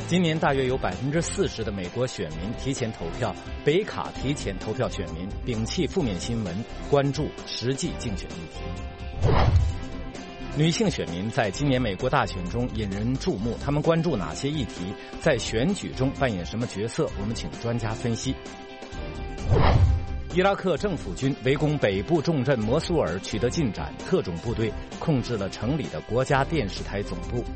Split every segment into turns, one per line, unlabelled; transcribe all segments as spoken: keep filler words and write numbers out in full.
今年大约有百分之四十的美国选民提前投票，北卡提前投票选民摒弃负面新闻，关注实际竞选议题。女性选民在今年美国大选中引人注目，她们关注哪些议题，在选举中扮演什么角色？我们请专家分析。伊拉克政府军围攻北部重镇摩苏尔取得进展，特种部队控制了城里的国家电视台总部。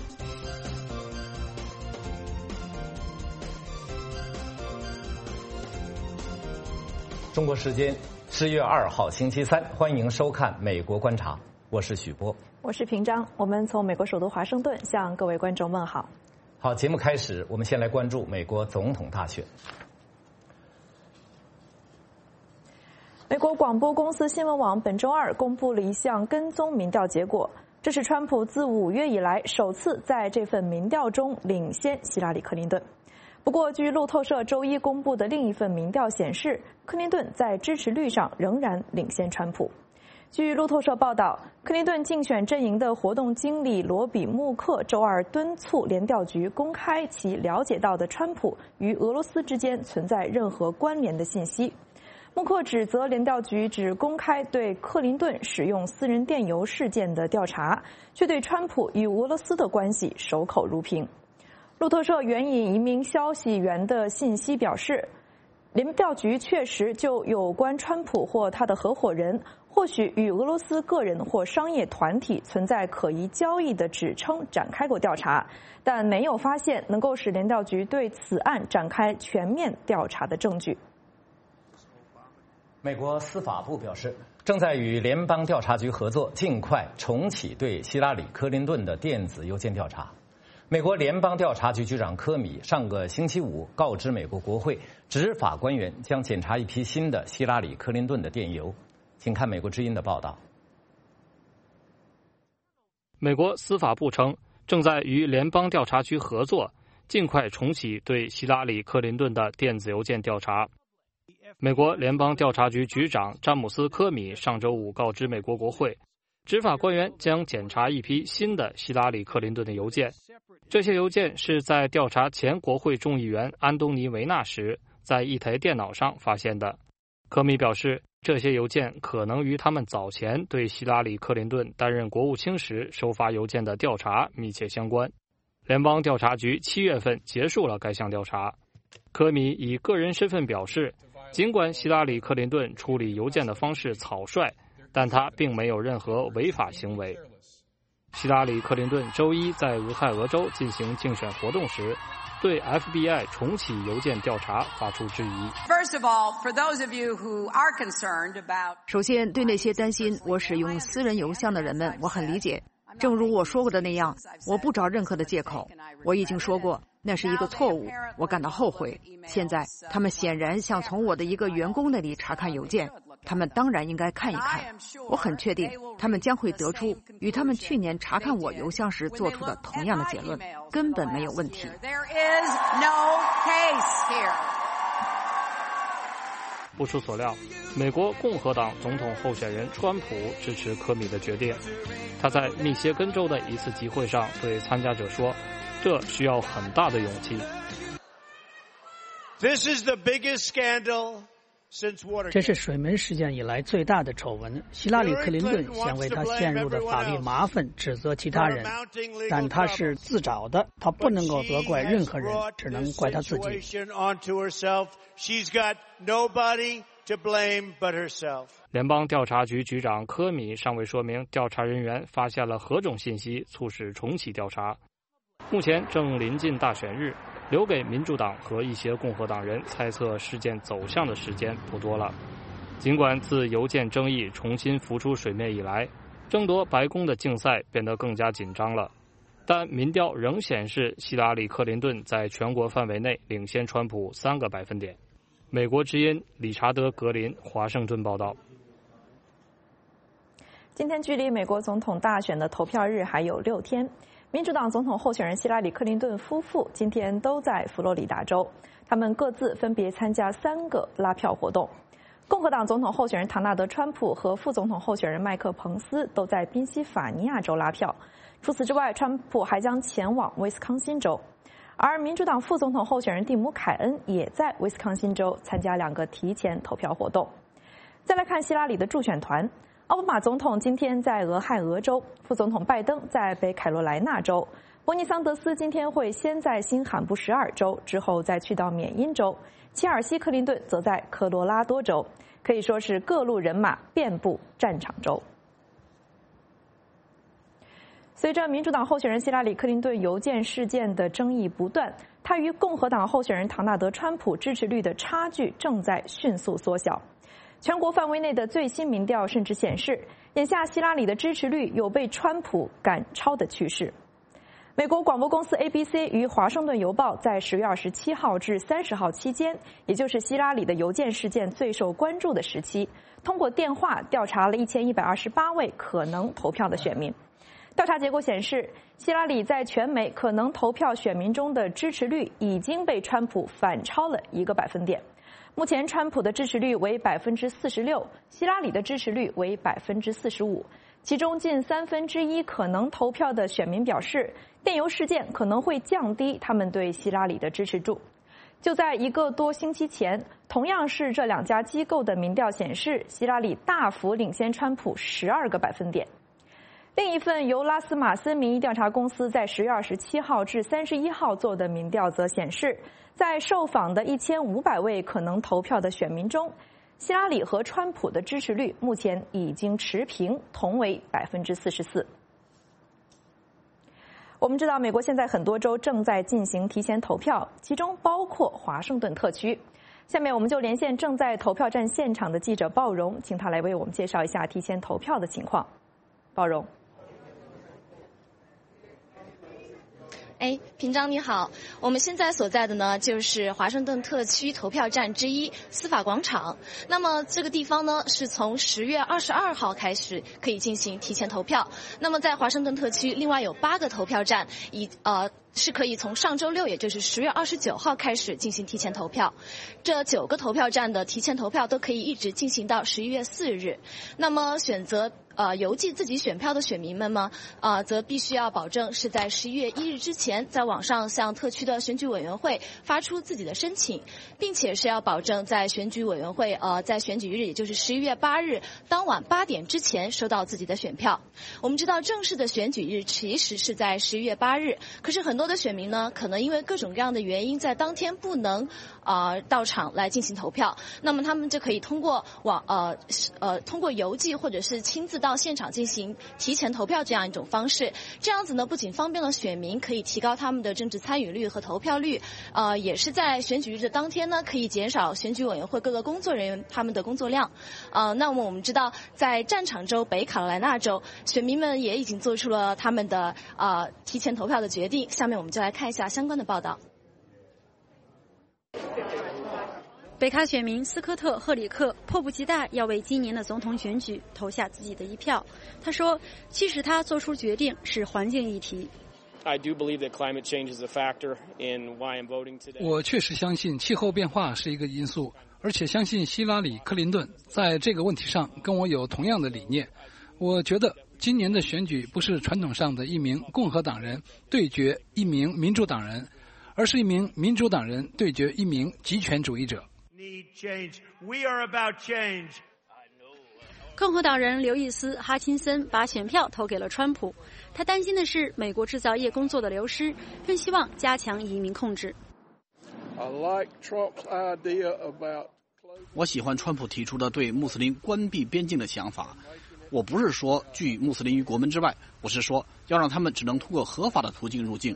中国时间十月二号星期三，欢迎收看《美国观察》，我是许波，
我是平章。我们从美国首都华盛顿向各位观众问好。
好，节目开始，我们先来关注美国总统大选。
美国广播公司新闻网本周二公布了一项跟踪民调结果，这是川普自五月以来首次在这份民调中领先希拉里·克林顿。不过，据路透社周一公布的另一份民调显示，克林顿在支持率上仍然领先川普。据路透社报道，克林顿竞选阵营的活动经理罗比·穆克周二敦促联调局公开其了解到的川普与俄罗斯之间存在任何关联的信息。穆克指责联调局只公开对克林顿使用私人电邮事件的调查，却对川普与俄罗斯的关系守口如瓶。路透社援引一名消息源的信息表示，联调局确实就有关川普或他的合伙人或许与俄罗斯个人或商业团体存在可疑交易的指称展开过调查，但没有发现能够使联调局对此案展开全面调查的证据。
美国司法部表示，正在与联邦调查局合作，尽快重启对希拉里·克林顿的电子邮件调查。美国联邦调查局局长科米上个星期五告知美国国会，执法官员将检查一批新的希拉里·克林顿的电邮。请看美国之音的报道。
美国司法部称，正在与联邦调查局合作，尽快重启对希拉里·克林顿的电子邮件调查。美国联邦调查局局长詹姆斯·科米上周五告知美国国会，执法官员将检查一批新的希拉里·克林顿的邮件。这些邮件是在调查前国会众议员安东尼·维纳时，在一台电脑上发现的。科米表示，这些邮件可能与他们早前对希拉里·克林顿担任国务卿时收发邮件的调查密切相关。联邦调查局七月份结束了该项调查。科米以个人身份表示，尽管希拉里·克林顿处理邮件的方式草率，但他并没有任何违法行为。希拉里·克林顿周一在俄亥俄州进行竞选活动时，对 F B I 重启邮件调查发出质疑。
首先，对那些担心我使用私人邮箱的人们，我很理解。正如我说过的那样，我不找任何的借口。我已经说过，那是一个错误，我感到后悔。现在，他们显然想从我的一个员工那里查看邮件，他们当然应该看一看。我很确定，他们将会得出与他们去年查看我邮箱时做出的同样的结论，根本没有问题。
不出所料，美国共和党总统候选人川普支持科米的决定。他在密歇根州的一次集会上对参加者说，这需要很大的勇气。
这是水门事件以来最大的丑闻。希拉里·克林顿想为他陷入的法律麻烦指责其他人，但他是自找的，他不能够责怪任何人，只能怪他自己。
联邦调查局局长科米尚未说明调查人员发现了何种信息促使重启调查。目前正临近大选日，留给民主党和一些共和党人猜测事件走向的时间不多了。尽管自邮件争议重新浮出水面以来，争夺白宫的竞赛变得更加紧张了，但民调仍显示希拉里·克林顿在全国范围内领先川普三个百分点。美国之音理查德·格林华盛顿报道。
今天距离美国总统大选的投票日还有六天，民主党总统候选人希拉里·克林顿夫妇今天都在佛罗里达州，他们各自分别参加三个拉票活动。共和党总统候选人唐纳德·川普和副总统候选人麦克·彭斯都在宾夕法尼亚州拉票。除此之外，川普还将前往威斯康辛州。 而民主党副总统候选人蒂姆·凯恩也在威斯康辛州参加两个提前投票活动。再来看希拉里的助选团，奥巴马总统今天在俄亥俄州，副总统拜登在北卡罗来纳州，伯尼桑德斯今天会先在新罕布什尔州，之后再去到缅因州，切尔西·克林顿则在科罗拉多州，可以说是各路人马遍布战场州。随着民主党候选人希拉里·克林顿邮件事件的争议不断，他与共和党候选人唐纳德·川普支持率的差距正在迅速缩小。全国范围内的最新民调甚至显示，眼下希拉里的支持率有被川普赶超的趋势。美国广播公司 A B C 与华盛顿邮报在十月二十七号至三十号期间，也就是希拉里的邮件事件最受关注的时期，通过电话调查了一千一百二十八位可能投票的选民。调查结果显示，希拉里在全美可能投票选民中的支持率已经被川普反超了一个百分点。目前，川普的支持率为百分之四十六，希拉里的支持率为百分之四十五。其中近三分之一可能投票的选民表示，电邮事件可能会降低他们对希拉里的支持度。就在一个多星期前，同样是这两家机构的民调显示，希拉里大幅领先川普十二个百分点。另一份由拉斯马森民意调查公司在十月二十七号至三十一号做的民调则显示，在受访的一千五百位可能投票的选民中，希拉里和川普的支持率目前已经持平，同为百分之四十四。我们知道，美国现在很多州正在进行提前投票，其中包括华盛顿特区。下面我们就连线正在投票站现场的记者鲍荣，请他来为我们介绍一下提前投票的情况。鲍荣。
哎，平章你好，我们现在所在的呢就是华盛顿特区投票站之一司法广场。那么这个地方呢是从十月二十二号开始可以进行提前投票。那么在华盛顿特区另外有八个投票站，以呃是可以从上周六，也就是十月二十九号开始进行提前投票。这九个投票站的提前投票都可以一直进行到十一月四日。那么选择呃邮寄自己选票的选民们呢，呃则必须要保证是在十一月一日之前在网上向特区的选举委员会发出自己的申请，并且是要保证在选举委员会呃在选举日，也就是十一月八日当晚八点之前收到自己的选票。我们知道正式的选举日其实是在十一月八日，可是很多的选民呢，可能因为各种各样的原因，在当天不能呃到场来进行投票，那么他们就可以通过网呃呃通过邮寄或者是亲自到现场进行提前投票这样一种方式。这样子呢，不仅方便了选民，可以提高他们的政治参与率和投票率，呃，也是在选举日的当天呢，可以减少选举委员会各个工作人员他们的工作量。呃，那么我们知道，在战场州北卡罗来纳州，选民们也已经做出了他们的呃提前投票的决定。下面我们就来看一下相关的报道。
北卡选民斯科特·赫里克迫不及待要为今年的总统选举投下自己的一票。他说，其实他做出决定是环境议题。
我确实相信气候变化是一个因素，而且相信希拉里·克林顿在这个问题上跟我有同样的理念。我觉得今年的选举不是传统上的一名共和党人对决一名民主党人，而是一名民主党人对决一名极权主义者。
共和党人刘易斯·哈钦森把选票投给了川普，他担心的是美国制造业工作的流失，更希望加强移民控制。
我喜欢川普提出的对穆斯林关闭边境的想法。我不是说拒穆斯林于国门之外，我是说要让他们只能通过合法的途径入境。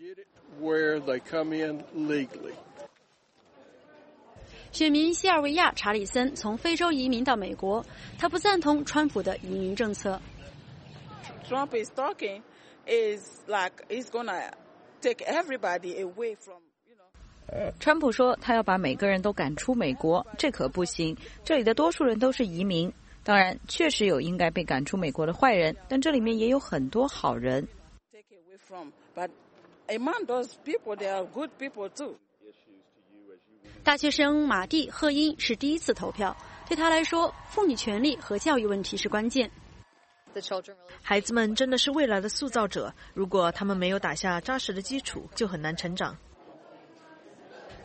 选民西尔维亚·查理森从非洲移民到美国，他不赞同川普的移民政策。
Trump is talking is like he's gonna take everybody away from, you know.
川普说他要把每个人都赶出美国，这可不行。这里的多数人都是移民，当然确实有应该被赶出美国的坏人，但这里面也有很多好人。
Take away from, but among those people, there are good people too.
大学生马蒂·赫因是第一次投票，对他来说，妇女权利和教育问题是关键。
孩子们真的是未来的塑造者，如果他们没有打下扎实的基础，就很难成长。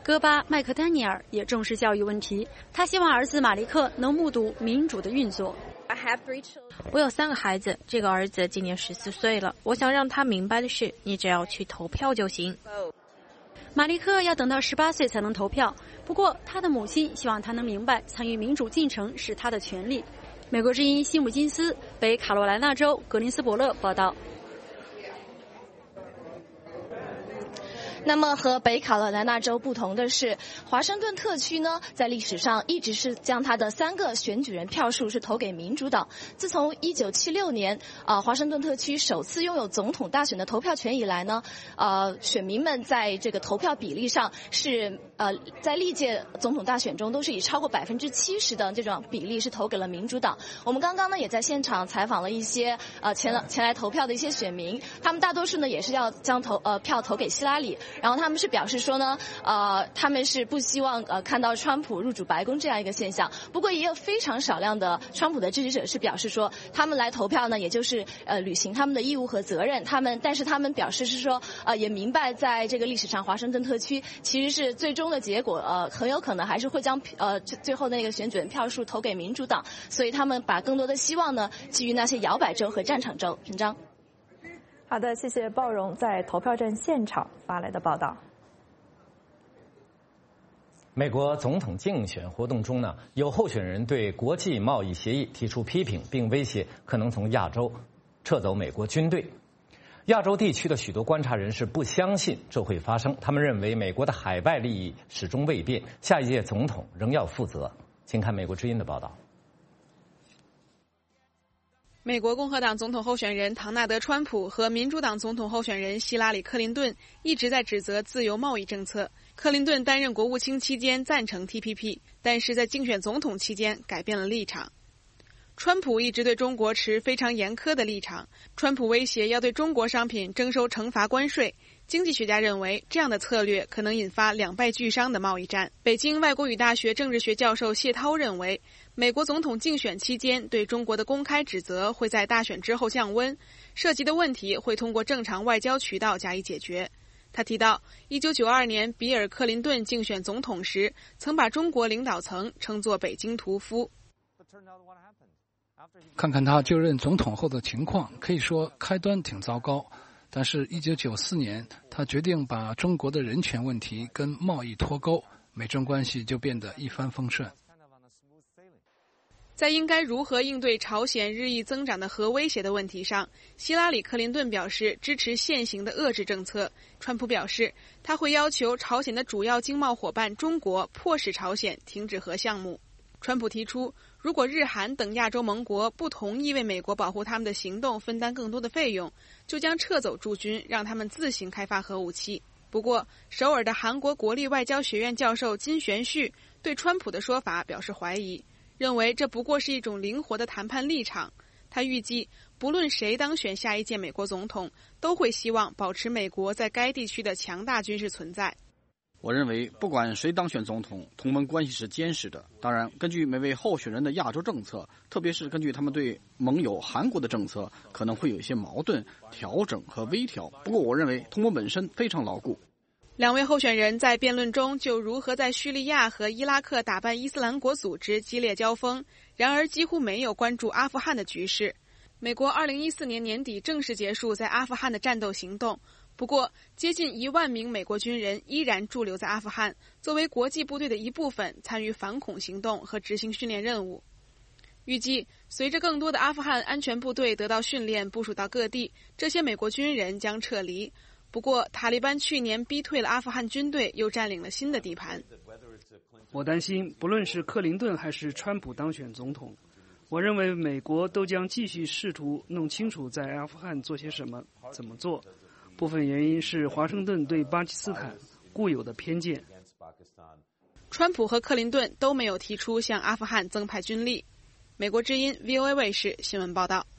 戈巴·麦克丹尼尔也重视教育问题，他希望儿子马利克能目睹民主的运作。
我有三个孩子，这个儿子今年十四岁了。我想让他明白的是，你只要去投票就行。
马利克要等到十八岁才能投票，不过他的母亲希望他能明白，参与民主进程是他的权利。美国之音西姆金斯，北卡罗来纳州格林斯伯勒报道。
那么和北卡罗来纳州不同的是，华盛顿特区呢，在历史上一直是将他的三个选举人票数是投给民主党。自从一九七六年，呃，华盛顿特区首次拥有总统大选的投票权以来呢，呃，选民们在这个投票比例上是呃，在历届总统大选中都是以超过百分之七十的这种比例是投给了民主党。我们刚刚呢也在现场采访了一些呃前前来投票的一些选民，他们大多数呢也是要将投呃票投给希拉里。然后他们是表示说呢，呃，他们是不希望呃看到川普入主白宫这样一个现象。不过也有非常少量的川普的支持者是表示说，他们来投票呢，也就是呃履行他们的义务和责任。他们，但是他们表示是说，呃，也明白在这个历史上，华盛顿特区其实是最终的结果，呃，很有可能还是会将呃最后那个选举人票数投给民主党。所以他们把更多的希望呢，基于那些摇摆州和战场州。平章。
好的，谢谢鲍荣在投票站现场发来的报道。
美国总统竞选活动中呢，有候选人对国际贸易协议提出批评，并威胁可能从亚洲撤走美国军队。亚洲地区的许多观察人士不相信这会发生，他们认为美国的海外利益始终未变，下一届总统仍要负责。请看美国之音的报道。
美国共和党总统候选人唐纳德·川普和民主党总统候选人希拉里·克林顿一直在指责自由贸易政策。克林顿担任国务卿期间赞成 T P P， 但是在竞选总统期间改变了立场。川普一直对中国持非常严苛的立场，川普威胁要对中国商品征收惩罚关税。经济学家认为，这样的策略可能引发两败俱伤的贸易战。北京外国语大学政治学教授谢涛认为，美国总统竞选期间对中国的公开指责会在大选之后降温，涉及的问题会通过正常外交渠道加以解决。他提到，一九九二年比尔·克林顿竞选总统时，曾把中国领导层称作北京屠夫。
看看他就任总统后的情况，可以说开端挺糟糕。但是一九九四年，他决定把中国的人权问题跟贸易脱钩，美中关系就变得一帆风顺。
在应该如何应对朝鲜日益增长的核威胁的问题上，希拉里·克林顿表示支持现行的遏制政策。川普表示，他会要求朝鲜的主要经贸伙伴中国迫使朝鲜停止核项目。川普提出，如果日韩等亚洲盟国不同意为美国保护他们的行动分担更多的费用，就将撤走驻军，让他们自行开发核武器。不过，首尔的韩国国立外交学院教授金玄旭对川普的说法表示怀疑，认为这不过是一种灵活的谈判立场。他预计，不论谁当选下一届美国总统，都会希望保持美国在该地区的强大军事存在。
我认为，不管谁当选总统，同盟关系是坚实的。当然，根据每位候选人的亚洲政策，特别是根据他们对盟友韩国的政策，可能会有一些矛盾、调整和微调。不过，我认为同盟本身非常牢固。
两位候选人在辩论中就如何在叙利亚和伊拉克打败伊斯兰国组织激烈交锋，然而几乎没有关注阿富汗的局势。美国二零一四年年底正式结束在阿富汗的战斗行动，不过接近一万名美国军人依然驻留在阿富汗，作为国际部队的一部分参与反恐行动和执行训练任务。预计随着更多的阿富汗安全部队得到训练，部署到各地，这些美国军人将撤离。不过，塔利班去年逼退了阿富汗军队，又占领了新的地盘。
我担心，不论是克林顿还是川普当选总统，我认为美国都将继续试图弄清楚在阿富汗做些什么、怎么做。部分原因是华盛顿对巴基斯坦固有的偏见。
川普和克林顿都没有提出向阿富汗增派军力。美国之音 V O A 卫视新闻报道。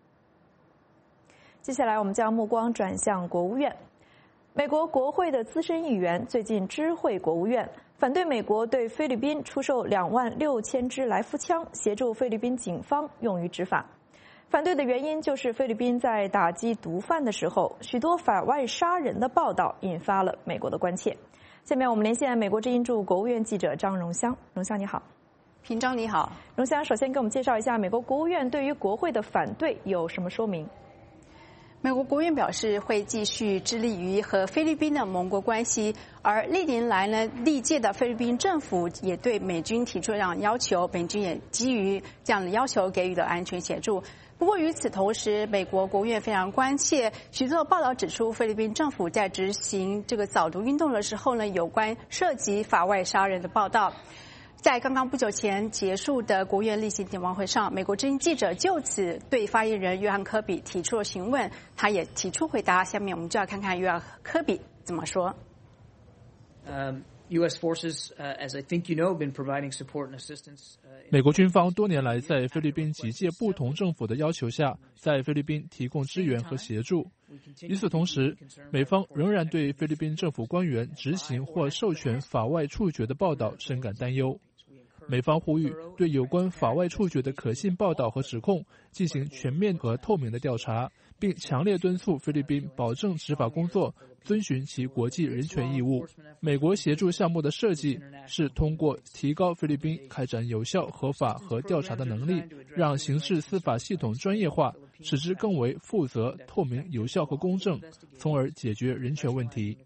接下来我们将目光转向国务院。美国国会的资深议员最近知会国务院，反对美国对菲律宾出售两万六千支来福枪，协助菲律宾警方用于执法。反对的原因就是菲律宾在打击毒贩的时候，许多法外杀人的报道引发了美国的关切。 下面我们连线美国之音驻国务院记者张荣香。荣香你好。
平章你好。
荣香，首先给我们介绍一下美国国务院对于国会的反对有什么说明？
美国国务院表示会继续致力于和菲律宾的盟国关系，而历年来呢，历届的菲律宾政府也对美军提出这样要求，美军也基于这样的要求给予了安全协助。不过与此同时，美国国务院非常关切，许多报道指出，菲律宾政府在执行这个扫毒运动的时候呢，有关涉及法外杀人的报道。在刚刚不久前结束的国务院例行电话会上，美国之音记者就此对发言人约翰科比提出了询问，他也提出回答。下面我们就要看看约翰科比怎么说。
Um, U S forces, uh, as I think you know, have been providing support and assistance.
美国军方多年来在菲律宾几届不同政府的要求下，在菲律宾提供支援和协助。与此同时，美方仍然对菲律宾政府官员执行或授权法外处决的报道深感担忧。美方呼吁对有关法外处决的可信报道和指控进行全面和透明的调查，并强烈敦促菲律宾保证执法工作遵循其国际人权义务。美国协助项目的设计是通过提高菲律宾开展有效、合法和调查的能力，让刑事司法系统专业化，使之更为负责、透明、有效和公正，从而解决人权问题。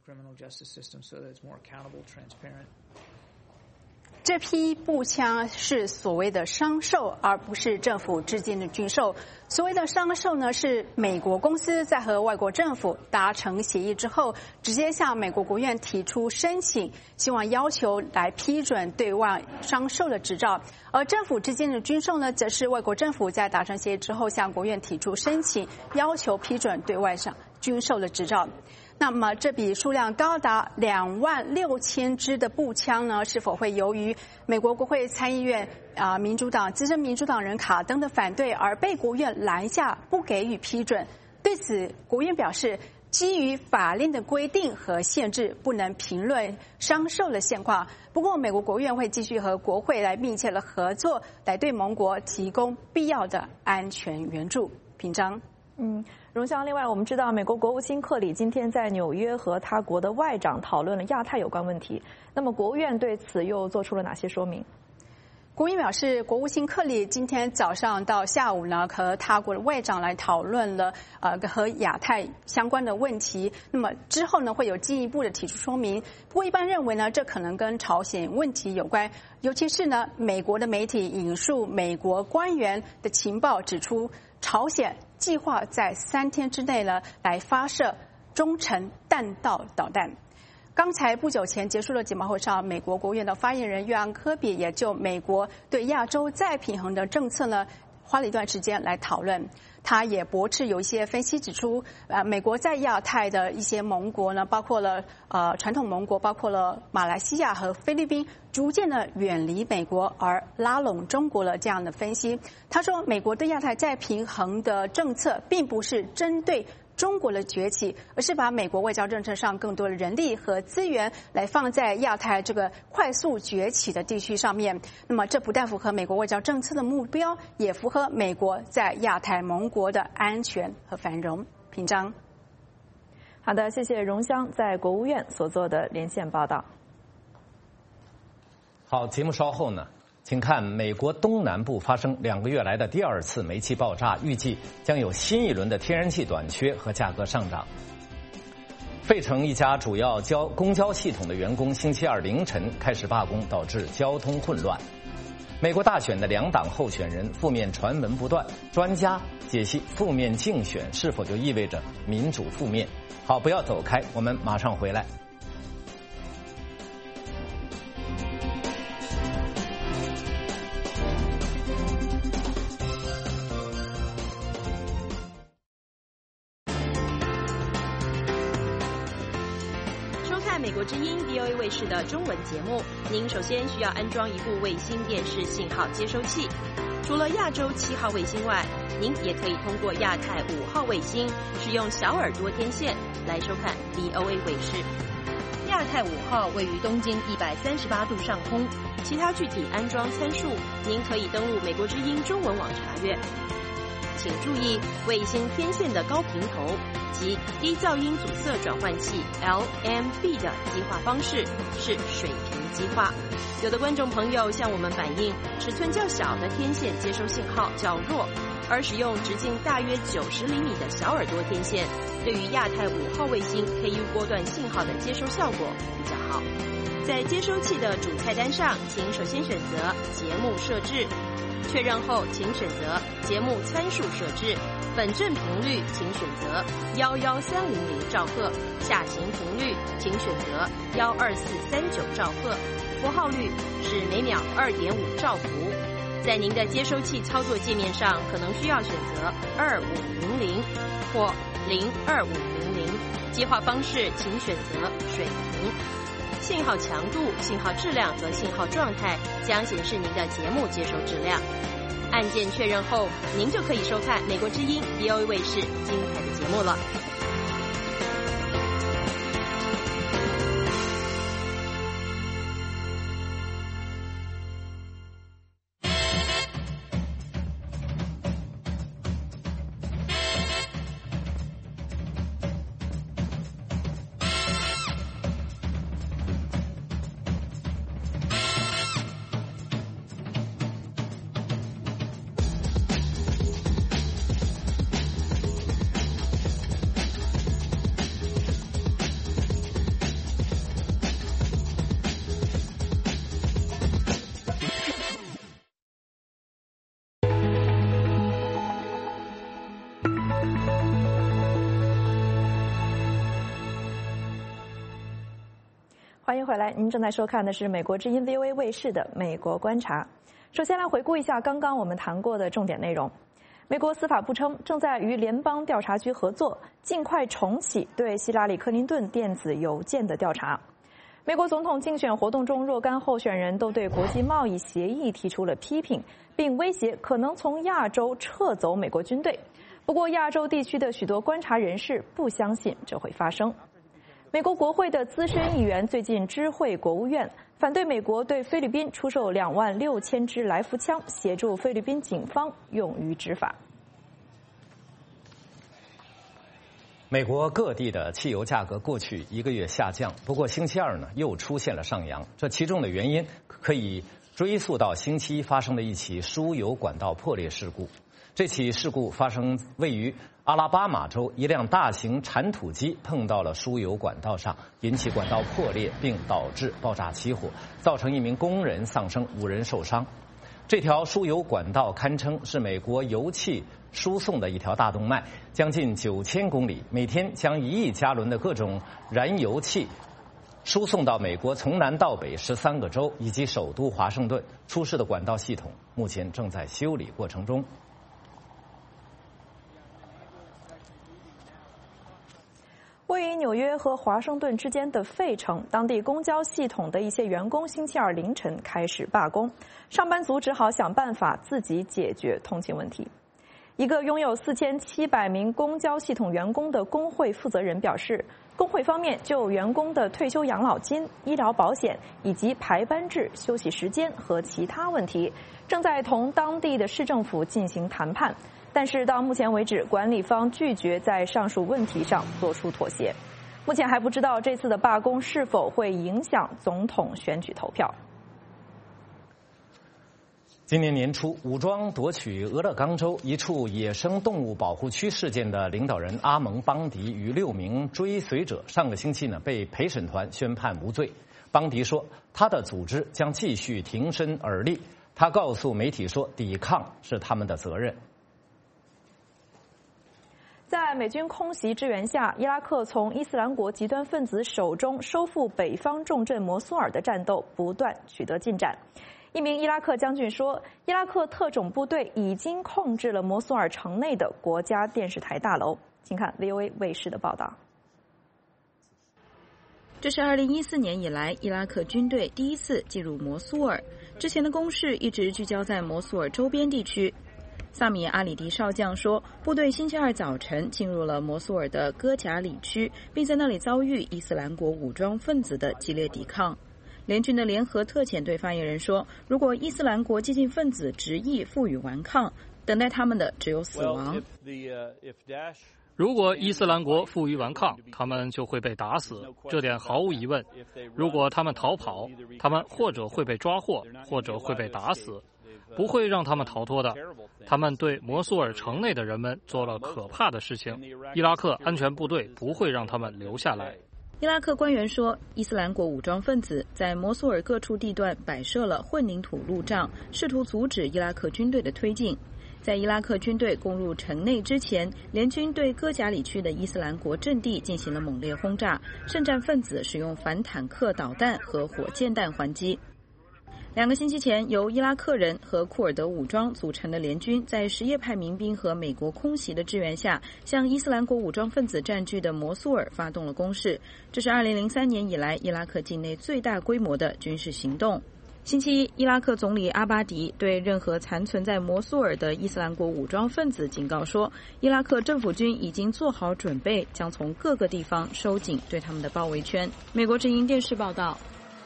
这批步枪是所谓的商售，而不是政府之间的军售。所谓的商售呢，是美国公司在和外国政府达成协议之后，直接向美国国务院提出申请，希望要求来批准对外商售的执照。而政府之间的军售呢，则是外国政府在达成协议之后向国务院提出申请，要求批准对外商军售的执照。那么这笔数量高达两万六千支的步枪呢，是否会由于美国国会参议院啊、呃、民主党资深民主党人卡登的反对而被国务院拦下，不给予批准？对此，国务院表示，基于法令的规定和限制，不能评论商售的现况。不过，美国国务院会继续和国会来密切的合作，来对盟国提供必要的安全援助。平章。
嗯，荣香，另外我们知道，美国国务卿克里今天在纽约和他国的外长讨论了亚太有关问题。那么，国务院对此又做出了哪些说明？
国务院表示，国务卿克里今天早上到下午呢，和他国的外长来讨论了呃和亚太相关的问题。那么之后呢，会有进一步的提出说明。不过，一般认为呢，这可能跟朝鲜问题有关，尤其是呢，美国的媒体引述美国官员的情报指出，朝鲜计划在三天之内呢来发射中程弹道导弹。刚才不久前结束的简报会上，美国国务院的发言人约翰科比也就美国对亚洲再平衡的政策呢，花了一段时间来讨论。他也驳斥有一些分析指出，呃，美国在亚太的一些盟国呢，包括了呃传统盟国，包括了马来西亚和菲律宾，逐渐的远离美国而拉拢中国了这样的分析。他说，美国对亚太再平衡的政策并不是针对中国的崛起，而是把美国外交政策上更多的人力和资源来放在亚太这个快速崛起的地区上面。那么这不但符合美国外交政策的目标，也符合美国在亚太盟国的安全和繁荣。平章。
好的，谢谢荣香在国务院所做的连线报道。
好，节目稍后呢，请看美国东南部发生两个月来的第二次煤气爆炸，预计将有新一轮的天然气短缺和价格上涨。费城一家主要交公交系统的员工星期二凌晨开始罢工，导致交通混乱。美国大选的两党候选人负面传闻不断，专家解析负面竞选是否就意味着民主负面。好，不要走开，我们马上回来。
美国之音 V O A 卫视的中文节目，您首先需要安装一部卫星电视信号接收器。除了亚洲七号卫星外，您也可以通过亚太五号卫星使用小耳朵天线来收看 V O A 卫视。亚太五号位于东经一百三十八度上空，其他具体安装参数您可以登录美国之音中文网查阅。 请注意卫星天线的高频头及低噪音阻塞转换器 L M B 的激化方式是水平激化。有的观众朋友向我们反映，尺寸较小的天线接收信号较弱，而使用直径大约九十厘米的小耳朵天线，对于亚太五号卫星 K U 波段信号的接收效果比较好。在接收器的主菜单上，请首先选择节目设置，确认后请选择节目参数设置。本振频率请选择一一三零零兆赫，下行频率请选择一二四三九兆赫，拨号率是每秒 二点五兆伏。在您的接收器操作界面上，可能需要选择二五零零或零二五零零，接话方式请选择水平。信号强度、信号质量和信号状态将显示您的节目接收质量。按键确认后，您就可以收看美国之音 V O A 卫视精彩的节目了。
欢迎回来，您正在收看的是美国之音 V O A 卫视的《美国观察》。首先来回顾一下刚刚我们谈过的重点内容。美国司法部称，正在与联邦调查局合作，尽快重启对希拉里·克林顿电子邮件的调查。美国总统竞选活动中，若干候选人都对国际贸易协议提出了批评，并威胁可能从亚洲撤走美国军队。不过，亚洲地区的许多观察人士不相信这会发生。美国国会的资深议员最近知会国务院，反对美国对菲律宾出售两万六千支来福枪，协助菲律宾警方用于执法。
美国各地的汽油价格过去一个月下降，不过星期二呢又出现了上扬。这其中的原因可以追溯到星期一发生的一起输油管道破裂事故。这起事故发生位于阿拉巴马州，一辆大型铲土机碰到了输油管道上，引起管道破裂，并导致爆炸起火，造成一名工人丧生，五人受伤。这条输油管道堪称是美国油气输送的一条大动脉，将近九千公里，每天将一亿加仑的各种燃油气输送到美国从南到北十三个州以及首都华盛顿。出事的管道系统目前正在修理过程中。
位于纽约和华盛顿之间的费城，当地公交系统的一些员工星期二凌晨开始罢工，上班族只好想办法自己解决通勤问题。一个拥有四千七百名公交系统员工的工会负责人表示，工会方面就员工的退休养老金、医疗保险以及排班制、休息时间和其他问题，正在同当地的市政府进行谈判。但是到目前为止，管理方拒绝在上述问题上做出妥协。目前还不知道这次的罢工是否会影响总统选举投票。
今年年初，武装夺取俄勒冈州一处野生动物保护区事件的领导人阿蒙·邦迪与六名追随者，上个星期呢被陪审团宣判无罪。邦迪说，他的组织将继续挺身而立。他告诉媒体说，抵抗是他们的责任。
在美军空袭支援下，伊拉克从伊斯兰国极端分子手中收复北方重镇摩苏尔的战斗不断取得进展。一名伊拉克将军说，伊拉克特种部队已经控制了摩苏尔城内的国家电视台大楼。请看 V O A 卫视的报道。
这是二零一四年以来伊拉克军队第一次进入摩苏尔，之前的攻势一直聚焦在摩苏尔周边地区。萨米阿里迪少将说，部队星期二早晨进入了摩苏尔的戈贾里区，并在那里遭遇伊斯兰国武装分子的激烈抵抗。联军的联合特遣队发言人说，如果伊斯兰国激进分子执意负隅顽抗， 等待他们的只有死亡。
如果伊斯兰国负隅顽抗，他们就会被打死，这点毫无疑问。如果他们逃跑，他们或者会被抓获，或者会被打死，不会让他们逃脱的。他们对摩苏尔城内的人们做了可怕的事情，伊拉克安全部队不会让他们留下来。
伊拉克官员说，伊斯兰国武装分子在摩苏尔各处地段摆设了混凝土路障，试图阻止伊拉克军队的推进。在伊拉克军队攻入城内之前，联军对戈贾里区的伊斯兰国阵地进行了猛烈轰炸，圣战分子使用反坦克导弹和火箭弹还击。两个星期前，由伊拉克人和库尔德武装组成的联军，在什叶派民兵和美国空袭的支援下，向伊斯兰国武装分子占据的摩苏尔发动了攻势。这是二零零三年以来伊拉克境内最大规模的军事行动。星期一，伊拉克总理阿巴迪对任何残存在摩苏尔的伊斯兰国武装分子警告说，伊拉克政府军已经做好准备，将从各个地方收紧对他们的包围圈。美国之音电视报道。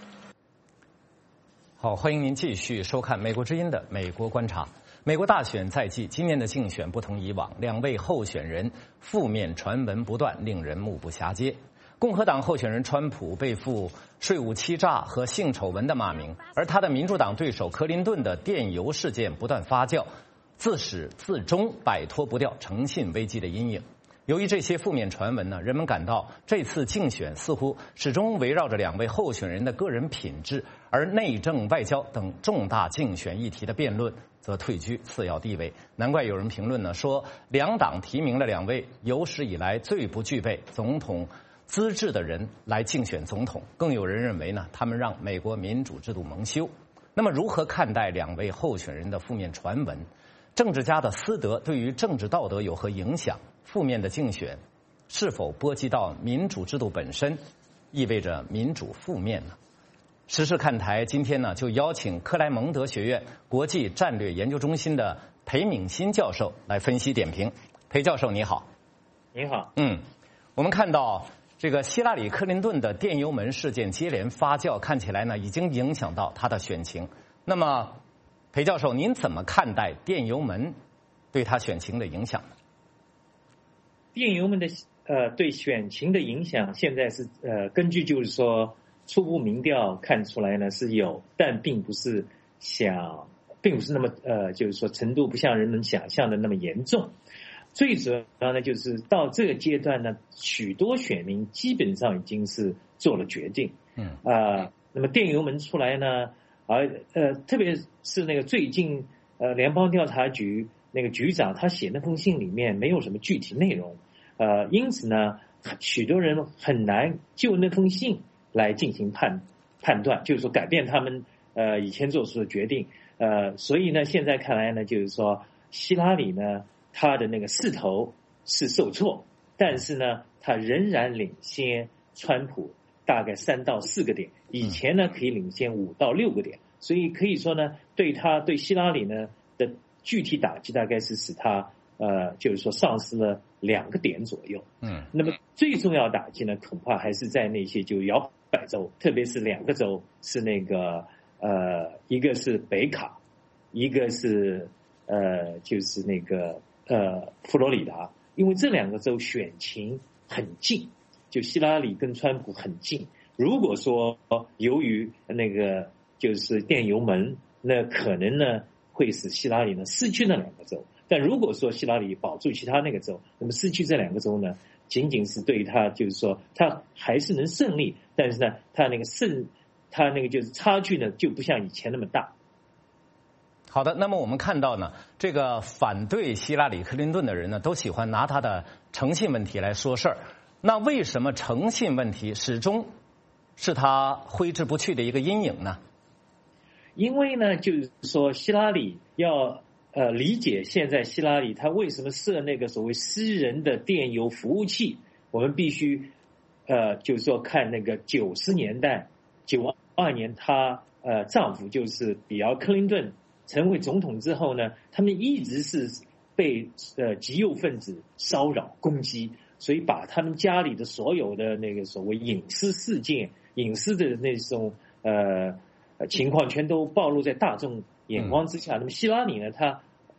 好，欢迎您继续收看美国之音的美国观察。美国大选在即，今年的竞选不同以往，两位候选人负面传闻不断，令人目不暇接。共和党候选人川普背负税务欺诈和性丑闻的骂名，而他的民主党对手克林顿的电邮事件不断发酵，自始至终摆脱不掉诚信危机的阴影。由于这些负面传闻呢，人们感到这次竞选似乎始终围绕着两位候选人的个人品质，而内政、外交等重大竞选议题的辩论则退居次要地位。难怪有人评论呢说，两党提名了两位有史以来最不具备总统资质的人来竞选总统，更有人认为呢，他们让美国民主制度蒙羞。那么，如何看待两位候选人的负面传闻？政治家的私德对于政治道德有何影响？负面的竞选是否波及到民主制度本身，意味着民主负面呢？时事看台今天呢，就邀请克莱蒙德学院国际战略研究中心的裴敏欣教授来分析点评。裴教授，你好。
你好。
嗯，我们看到这个希拉里·克林顿的电邮门事件接连发酵，看起来呢已经影响到他的选情。那么，裴教授，您怎么看待电邮门对他选情的影响呢？
电邮门的呃对选情的影响，现在是呃根据就是说初步民调看出来呢是有，但并不是想，并不是那么呃就是说程度不像人们想象的那么严重。最主要呢，就是到这个阶段呢，许多选民基本上已经是做了决定。
嗯
啊、呃，那么电邮门出来呢，而呃，特别是那个最近呃，联邦调查局那个局长他写那封信里面没有什么具体内容，呃，因此呢，许多人很难就那封信来进行判判断，就是说改变他们呃以前做出的决定。呃，所以呢，现在看来呢，就是说希拉里呢。他的那个势头是受挫，但是呢，他仍然领先川普大概三到四个点，以前呢可以领先五到六个点，所以可以说呢，对他对希拉里呢的具体打击大概是使他呃，就是说丧失了两个点左右。
嗯，
那么最重要的打击呢，恐怕还是在那些就摇摆州，特别是两个州是那个呃，一个是北卡，一个是呃，就是那个。呃，佛罗里达，因为这两个州选情很近，就希拉里跟川普很近。如果说由于那个就是电邮门，那可能呢会使希拉里呢失去那两个州。但如果说希拉里保住其他那个州，那么失去这两个州呢，仅仅是对他就是说他还是能胜利，但是呢，他那个胜，他那个就是差距呢就不像以前那么大。
好的，那么我们看到呢，这个反对希拉里·克林顿的人呢，都喜欢拿他的诚信问题来说事儿。那为什么诚信问题始终是他挥之不去的一个阴影呢？
因为呢，就是说希拉里要呃理解现在希拉里他为什么设那个所谓私人的电邮服务器，我们必须呃就是说看那个九十年代九二年她呃丈夫就是比尔·克林顿。成为总统之后呢，他们一直是被呃极右分子骚扰攻击，所以把他们家里的所有的那个所谓隐私事件、隐私的那种呃情况全都暴露在大众眼光之下。嗯、那么希拉里呢，他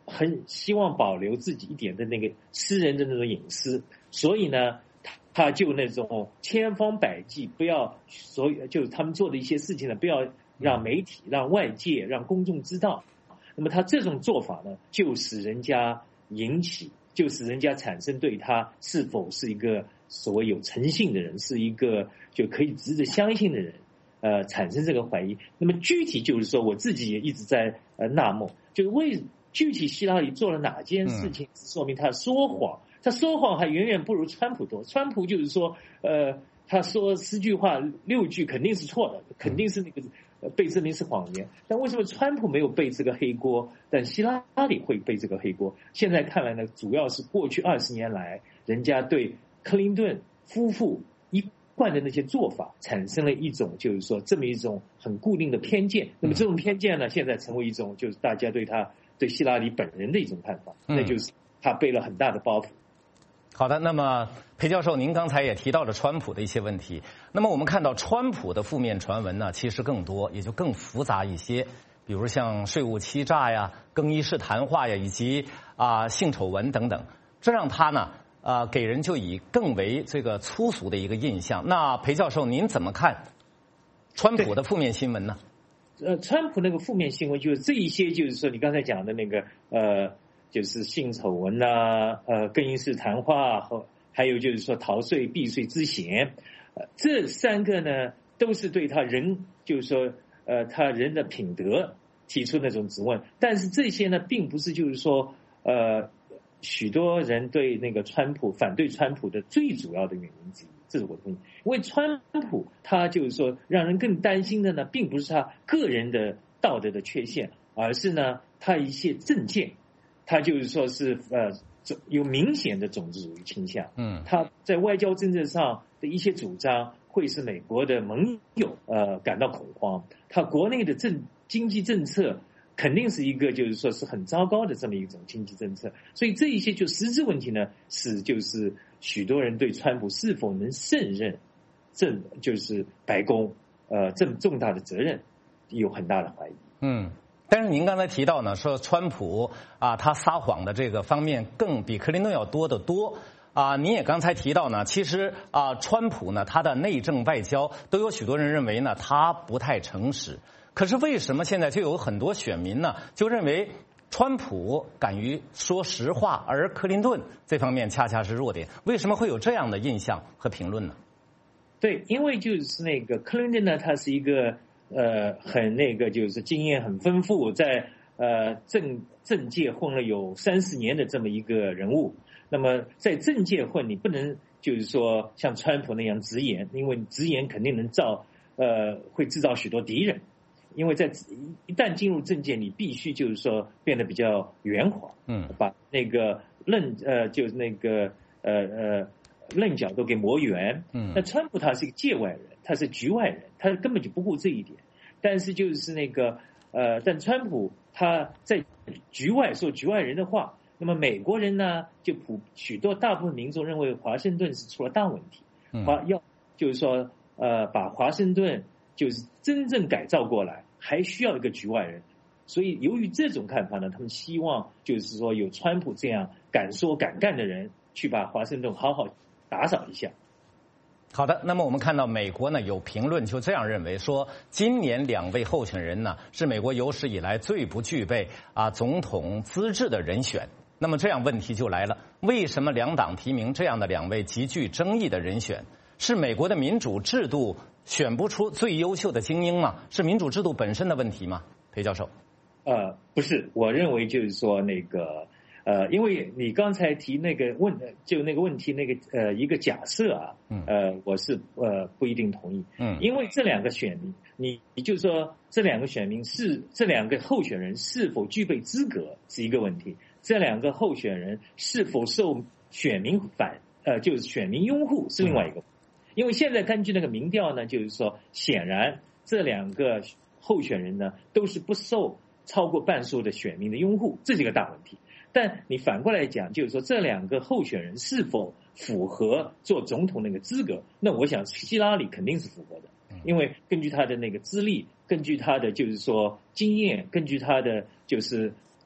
很希望保留自己一点的那个私人的那种隐私，所以呢，他就那种千方百计不要，所有就是他们做的一些事情呢，不要让媒体、让外界、让公众知道。那么他这种做法呢，就使人家引起，就使人家产生对他是否是一个所谓有诚信的人，是一个就可以值得相信的人，呃，产生这个怀疑。那么具体就是说，我自己也一直在呃纳闷，就是为具体希拉里做了哪件事情，说明他说谎。他说谎还远远不如川普多。川普就是说，呃，他说十句话六句肯定是错的，肯定是那个被证明是谎言。但为什么川普没有背这个黑锅，但希拉里会背这个黑锅？现在看来呢，主要是过去二十年来，人家对克林顿夫妇一贯的那些做法产生了一种就是说这么一种很固定的偏见。那么这种偏见呢，现在成为一种就是大家对他对希拉里本人的一种看法，那就是他背了很大的包袱。
好的，那么裴教授，您刚才也提到了川普的一些问题。那么我们看到川普的负面传闻呢，其实更多，也就更复杂一些。比如像税务欺诈呀、更衣室谈话呀，以及啊、呃、性丑闻等等，这让他呢啊、呃、给人就以更为这个粗俗的一个印象。那裴教授，您怎么看川普的负面新闻呢？
呃，川普那个负面新闻就是这一些，就是说你刚才讲的那个呃。就是性丑闻啊，呃，更衣室谈话和还有就是说逃税避税之嫌，呃，这三个呢都是对他人就是说呃他人的品德提出那种质问，但是这些呢并不是就是说呃许多人对那个川普反对川普的最主要的原因之一，这是我同意。因为川普他就是说让人更担心的呢，并不是他个人的道德的缺陷，而是呢他一些政见。他就是说是呃有明显的种族主义倾向，嗯，他在外交政策上的一些主张会使美国的盟友呃感到恐慌，他国内的政经济政策肯定是一个就是说是很糟糕的这么一种经济政策，所以这一些就实质问题呢，是就是许多人对川普是否能胜任政就是白宫呃这么重大的责任有很大的怀疑，
嗯。但是您刚才提到呢，说川普啊，他撒谎的这个方面更比克林顿要多得多啊。您也刚才提到呢，其实啊，川普呢，他的内政外交都有许多人认为呢，他不太诚实。可是为什么现在就有很多选民呢，就认为川普敢于说实话，而克林顿这方面恰恰是弱点？为什么会有这样的印象和评论呢？
对，因为就是那个克林顿呢，他是一个。呃，很那个就是经验很丰富，在呃政政界混了有三四年的这么一个人物。那么在政界混，你不能就是说像川普那样直言，因为直言肯定能造呃会制造许多敌人。因为在一旦进入政界，你必须就是说变得比较圆滑，嗯，把那个棱呃就是那个呃呃棱角都给磨圆。嗯，那川普他是一个界外人。他是局外人，他根本就不顾这一点。但是就是那个呃，但川普他在局外说局外人的话，那么美国人呢，就普许多大部分民众认为华盛顿是出了大问题，华要就是说呃，把华盛顿就是真正改造过来，还需要一个局外人。所以由于这种看法呢，他们希望就是说有川普这样敢说敢干的人去把华盛顿好好打扫一下。
好的，那么我们看到美国呢有评论就这样认为说，今年两位候选人呢是美国有史以来最不具备啊总统资质的人选。那么这样问题就来了，为什么两党提名这样的两位极具争议的人选？是美国的民主制度选不出最优秀的精英吗？是民主制度本身的问题吗？裴教授，
呃，不是，我认为就是说那个。呃，因为你刚才提那个问，就那个问题，那个呃一个假设啊，呃，我是呃不一定同意，嗯，因为这两个选民，你你就说这两个选民是这两个候选人是否具备资格是一个问题，这两个候选人是否受选民反呃就是选民拥护是另外一个，因为现在根据那个民调呢，就是说显然这两个候选人呢都是不受超过半数的选民的拥护，这是一个大问题。但你反过来讲，就是说这两个候选人是否符合做总统那个资格？那我想希拉里肯定是符合的，因为根据他的那个资历，根据他的就是说经验，根据他的就是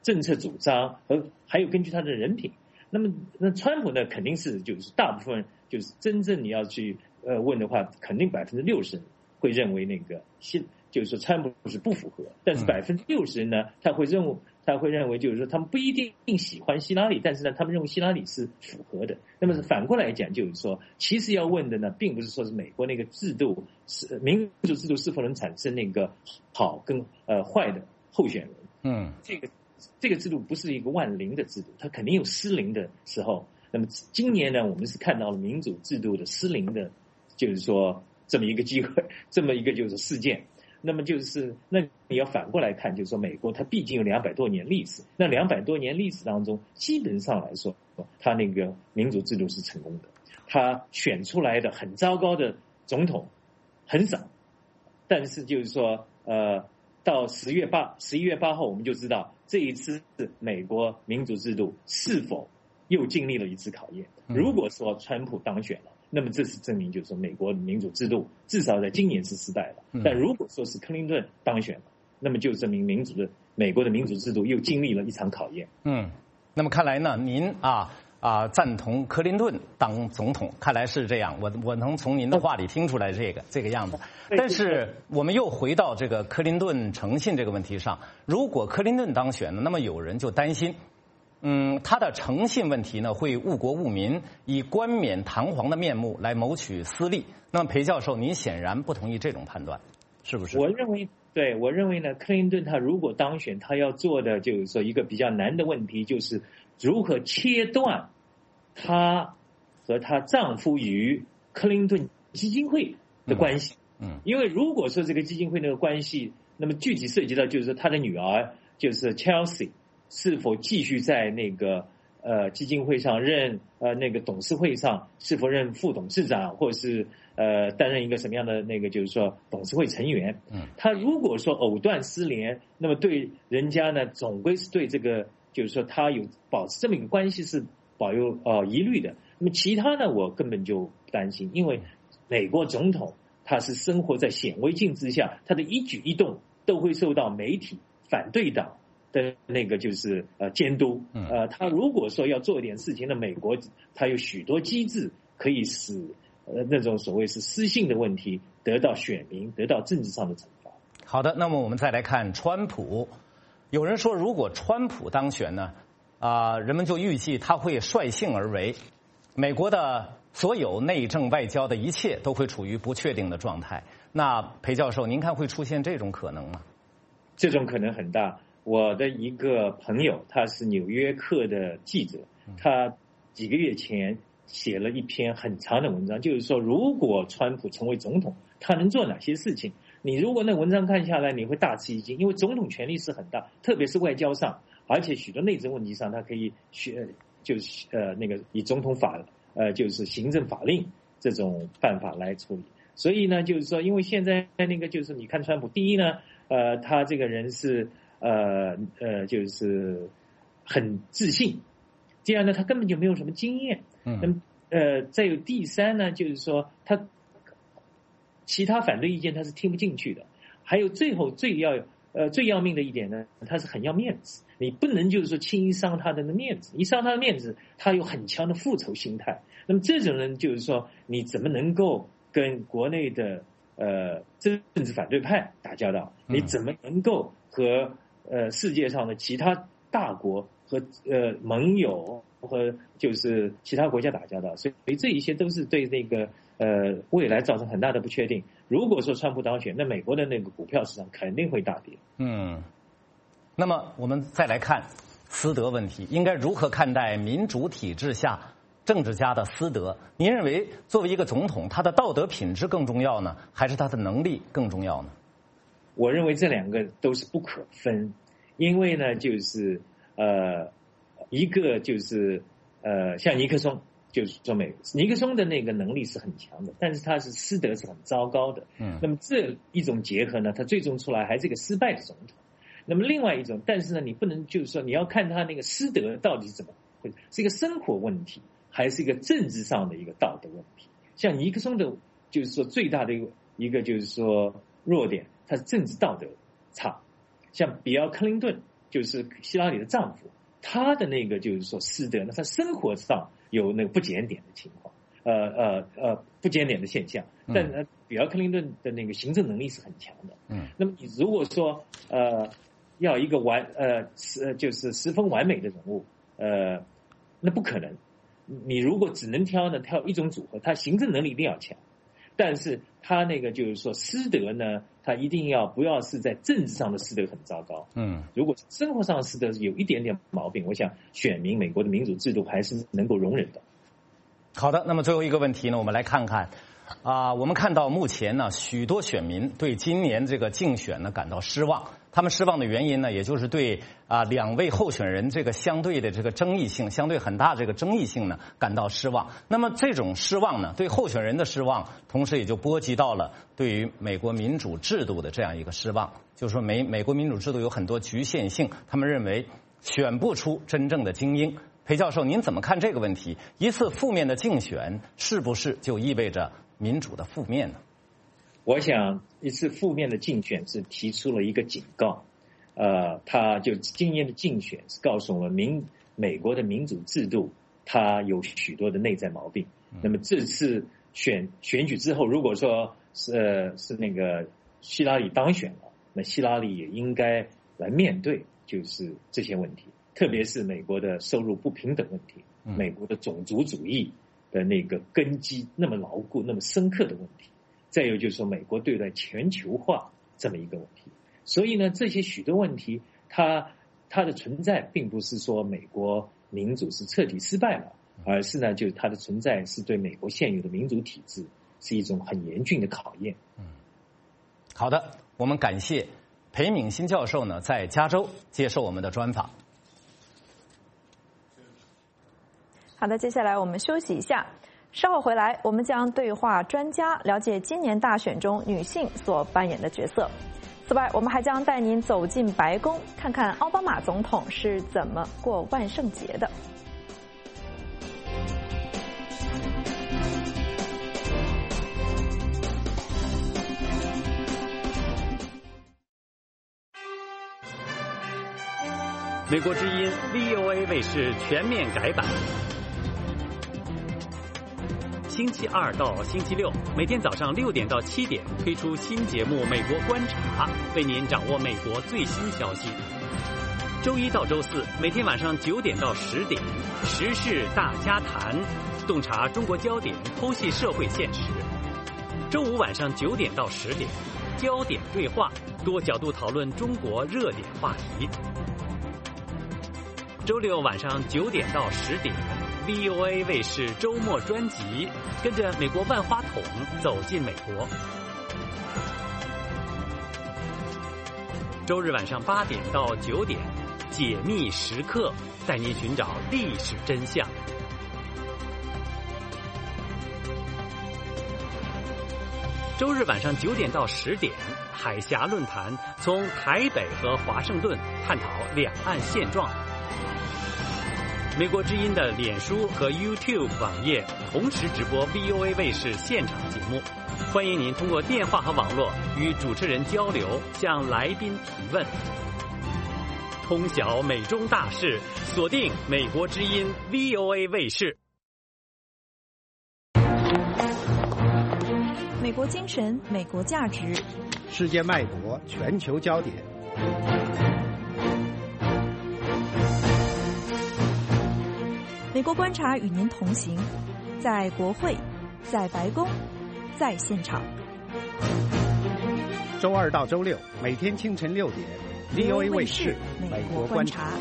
政策主张和还有根据他的人品。那么那川普呢，肯定是就是大部分就是真正你要去呃问的话，肯定百分之六十会认为那个希就是说川普是不符合，但是百分之六十人呢，他会认为他会认为就是说他们不一定喜欢希拉里，但是呢，他们认为希拉里是符合的。那么反过来讲，就是说，其实要问的呢，并不是说是美国那个制度是民主制度是否能产生那个好跟呃坏的候选人。
嗯，
这个这个制度不是一个万灵的制度，它肯定有失灵的时候。那么今年呢，我们是看到了民主制度的失灵的，就是说这么一个机会，这么一个就是事件。那么就是，那你要反过来看，就是说美国它毕竟有两百多年历史，那两百多年历史当中，基本上来说，它那个民主制度是成功的，它选出来的很糟糕的总统很少，但是就是说，呃，到十月八十一月八号，我们就知道这一次美国民主制度是否又经历了一次考验。如果说川普当选了，那么这是证明，就是说美国民主制度至少在今年是失败了。但如果说是克林顿当选了，那么就证明民主的美国的民主制度又经历了一场考验。
嗯，那么看来呢，您啊啊赞同克林顿当总统，看来是这样。我我能从您的话里听出来这个这个样子。但是我们又回到这个克林顿诚信这个问题上，如果克林顿当选了，那么有人就担心。嗯，他的诚信问题呢，会误国误民，以冠冕堂皇的面目来谋取私利。那么，裴教授，您显然不同意这种判断，是不是？
我认为，对我认为呢，克林顿他如果当选，他要做的就是说一个比较难的问题，就是如何切断他和他丈夫与克林顿基金会的关系。
嗯，
因为如果说这个基金会那个关系，那么具体涉及到就是说他的女儿就是 Chelsea。是否继续在那个呃基金会上任呃那个董事会上是否任副董事长，或者是呃担任一个什么样的那个就是说董事会成员？
嗯，
他如果说藕断丝连，那么对人家呢总归是对这个就是说他有保持这么一个关系是保有呃疑虑的。那么其他呢我根本就不担心，因为美国总统他是生活在显微镜之下，他的一举一动都会受到媒体反对党的那个就是呃监督，呃，他如果说要做一点事情呢，美国他有许多机制可以使呃那种所谓是失信的问题得到选民得到政治上的惩罚。
好的，那么我们再来看川普。有人说，如果川普当选呢，啊、呃，人们就预计他会率性而为，美国的所有内政外交的一切都会处于不确定的状态。那裴教授，您看会出现这种可能吗？
这种可能很大。我的一个朋友，他是纽约客的记者，他几个月前写了一篇很长的文章，就是说如果川普成为总统，他能做哪些事情。你如果那文章看下来，你会大吃一惊，因为总统权力是很大，特别是外交上，而且许多内政问题上，他可以学就是呃那个以总统法呃就是行政法令这种办法来处理。所以呢，就是说，因为现在那个就是你看川普，第一呢，呃，他这个人是。呃呃，就是很自信，这样呢，他根本就没有什么经验。
嗯，
那么呃，再有第三呢，就是说他其他反对意见他是听不进去的。还有最后最要呃最要命的一点呢，他是很要面子，你不能就是说轻易伤他的面子，一伤他的面子，他有很强的复仇心态。那么这种人就是说，你怎么能够跟国内的呃政治反对派打交道？你怎么能够和呃，世界上的其他大国和呃盟友和就是其他国家打交道，所以这一些都是对那个呃未来造成很大的不确定。如果说川普当选，那美国的那个股票市场肯定会大跌。
嗯，那么我们再来看私德问题，应该如何看待民主体制下政治家的私德？您认为作为一个总统，他的道德品质更重要呢，还是他的能力更重要呢？
我认为这两个都是不可分，因为呢，就是呃，一个就是呃，像尼克松，就是说美尼克松的那个能力是很强的，但是他是私德是很糟糕的。
嗯，
那么这一种结合呢，他最终出来还是一个失败的总统。那么另外一种，但是呢，你不能就是说你要看他那个私德到底是怎么回事，是一个生活问题，还是一个政治上的一个道德问题？像尼克松的，就是说最大的一个一个就是说弱点。他是政治道德差，像比尔·克林顿， 就是希拉里的丈夫，他的那个就是说私德呢，他生活上有那个不检点的情况，呃呃呃不检点的现象。但呃，比尔·克林顿的那个行政能力是很强的。
嗯，
那么你如果说呃要一个完呃十就是十分完美的人物，呃，那不可能。你如果只能挑呢，挑一种组合，他行政能力一定要强，但是他那个就是说师德呢，他一定要不要是在政治上的师德很糟糕。
嗯，
如果生活上的师德有一点点毛病，我想选民美国的民主制度还是能够容忍的。
好的，那么最后一个问题呢，我们来看看啊，我们看到目前呢，许多选民对今年这个竞选呢感到失望。他们失望的原因呢，也就是对啊两位候选人这个相对的这个争议性，相对很大这个争议性呢感到失望。那么这种失望呢，对候选人的失望，同时也就波及到了对于美国民主制度的这样一个失望。就是说美美国民主制度有很多局限性，他们认为选不出真正的精英。裴教授，您怎么看这个问题？一次负面的竞选是不是就意味着民主的负面呢？
我想一次负面的竞选是提出了一个警告，呃，他就今年的竞选是告诉我们民美国的民主制度它有许多的内在毛病。那么这次选选举之后，如果说是、呃、是那个希拉里当选了，那希拉里也应该来面对就是这些问题，特别是美国的收入不平等问题，美国的种族主义的那个根基那么牢固、那么深刻的问题。再有就是说，美国对待全球化这么一个问题，所以呢，这些许多问题，它它的存在，并不是说美国民主是彻底失败了，而是呢，就是它的存在是对美国现有的民主体制是一种很严峻的考验。
嗯，好的，我们感谢裴敏欣教授呢，在加州接受我们的专访。
好的，接下来我们休息一下。稍后回来，我们将对话专家，了解今年大选中女性所扮演的角色。此外，我们还将带您走进白宫，看看奥巴马总统是怎么过万圣节的。
美国之音 V O A 卫视全面改版。星期二到星期六，每天早上六点到七点推出新节目《美国观察》，为您掌握美国最新消息。周一到周四，每天晚上九点到十点，时事大家谈，洞察中国焦点，剖析社会现实。周五晚上九点到十点，焦点对话，多角度讨论中国热点话题。周六晚上九点到十点。V O A 卫视周末专辑，跟着美国万花筒走进美国。周日晚上八点到九点，解密时刻，带您寻找历史真相。周日晚上九点到十点，海峡论坛，从台北和华盛顿探讨两岸现状。美国之音的脸书和 YouTube 网页同时直播 V O A 卫视现场节目，欢迎您通过电话和网络与主持人交流，向来宾提问。通晓美中大事，锁定美国之音 V O A 卫视。
美国精神，美国价值，
世界脉搏，全球焦点。
美国观察与您同行，在国会，在白宫，在现场。
周二到周六，每天清晨六点 ，V O A 卫视美国观察。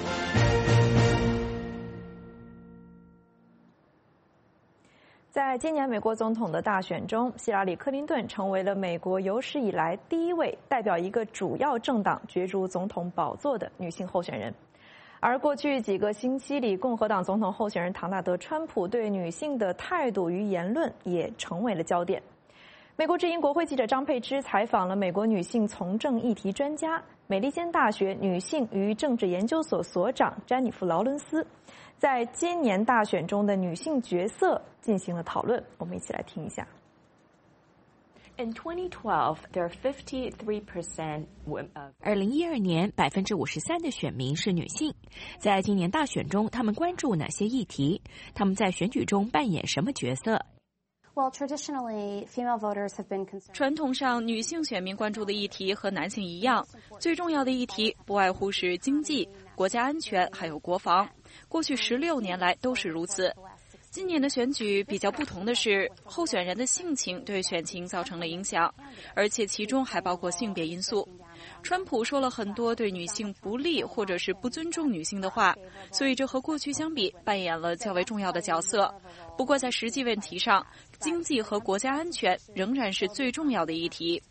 在今年美国总统的大选中，希拉里·克林顿成为了美国有史以来第一位代表一个主要政党角逐总统宝座的女性候选人。而过去几个星期里，共和党总统候选人唐纳德·川普对女性的态度与言论也成为了焦点。美国之音国会记者张佩芝采访了美国女性从政议题专家、美利坚大学女性与政治研究所所长詹妮弗·劳伦斯，在今年大选中的女性角色进行了讨论。我们一起来听一下。
二零一二年，百分之五十三的选民是女性。在今年大选中，他们关注哪些议题？他们在选举中扮演什么角色？
传统上，女性选民关注的议题和男性一样，最重要的议题不外乎是经济、国家安全还有国防。过去十六年来都是如此。今年的选举比较不同的是，候选人的性情对选情造成了影响，而且其中还包括性别因素。川普说了很多对女性不利或者是不尊重女性的话，所以这和过去相比扮演了较为重要的角色。不过在实际问题上，经济和国家安全仍然是最重要的议题。